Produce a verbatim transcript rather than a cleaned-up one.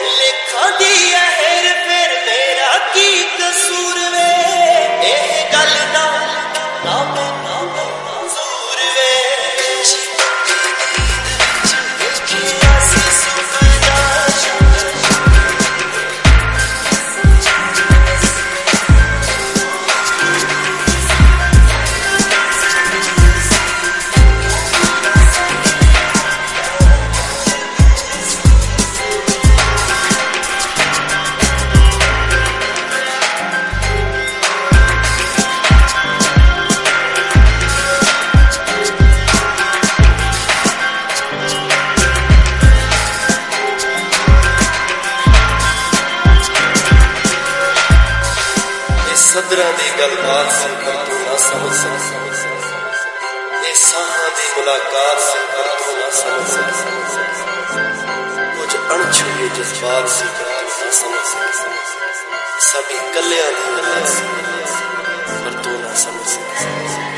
लिखा दी है हेर फेर मेरा की कसूर वे एह गल दा ना मैं ना मंजूर वे सदरा दी गलबात से पर तू ना समझ सकता, ये साहां दी मुलाकात से पर तू ना समझ सकता, कुछ अणछुए जज्बात से पर तू ना समझ सकता, सभी कल्याण दी गल्लां से पर तू ना समझ सकता।